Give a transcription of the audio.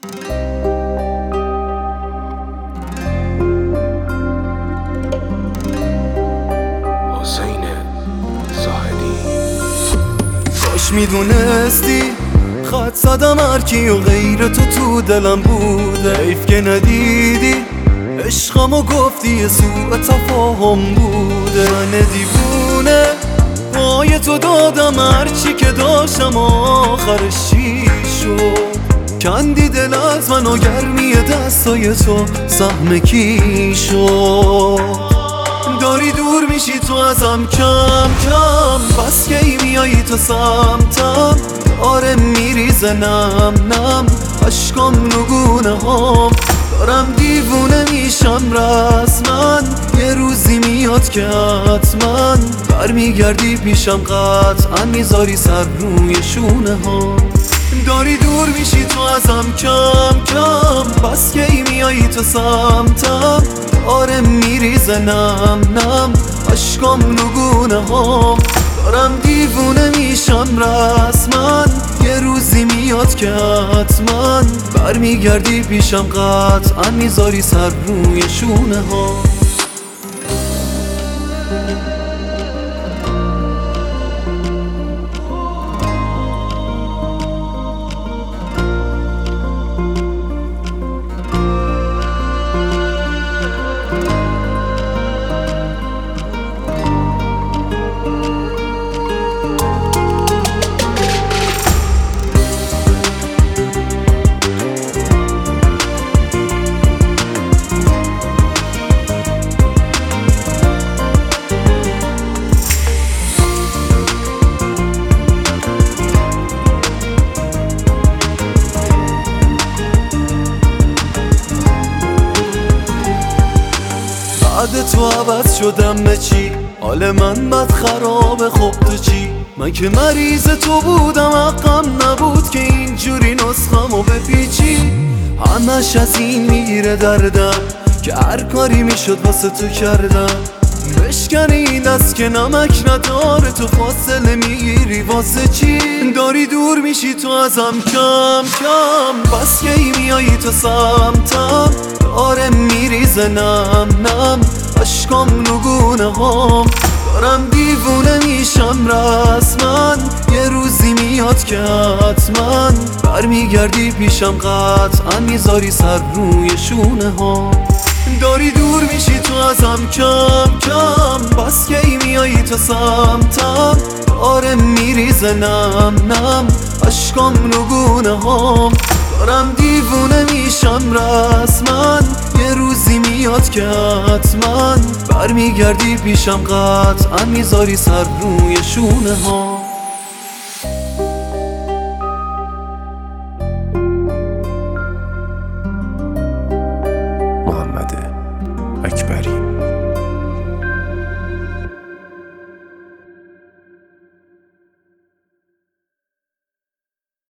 حسین زاهدی. کاش میدونستی خط زدم هرکی و غیر تو دلم بوده، حیف که ندیدی عشقمو گفتی سوء تفاهم بوده. من دیوونه پای تو دادم هرچی که داشتم، آخرش چی شد؟ کندی دل از من و گرمی دستای تو سهم کی شد؟ داری دور میشی تو ازم کم کم، بس کی میایی تو سمتم؟ آره میریزه نم نم اشکام نگونه هم، دارم دیوونه میشم رسما. یه روزی میاد که حتما برمیگردی پیشم، قطعا میذاری سر روی شونه ها. داری دور میشی تو ازم کم کم، بس کی میایی تو سمتم؟ آره میریزه نم نم اشکام نگونه هم، دارم دیوونه میشم رسما. یه روزی میاد که حتما برمیگردی پیشم، قطعا میذاری سر روی شونه ها. بعد تو عوض شدم به چی؟ حال من بد خرابه، خب تو چی؟ من که مریض تو بودم، حقم نبود که اینجوری نسخمو بپیچی. همش از این میگیره دردم که هر کاری میشد واسه تو کردم. بشکنی این دست که نمک نداره، تو فاصله میگیری واسه چی؟ داری دور میشی تو ازم کم کم، بس کی میایی تو سمتم؟ آره میریزه نم نم اشکام نگونه هم، دارم دیوونه میشم رسما. یه روزی میاد که حتما برمیگردی پیشم، قطعا میذاری سر روی شونه ها. داری دور میشی تو ازم کم کم، بس کی میایی تو سمتم؟ آره میریزه نم نم اشکام نگونه هم، دارم دیوونه میشم رسما. یه روزی میاد که حتما برمیگردی پیشم، قطعا میذاری سر روی شونه ها.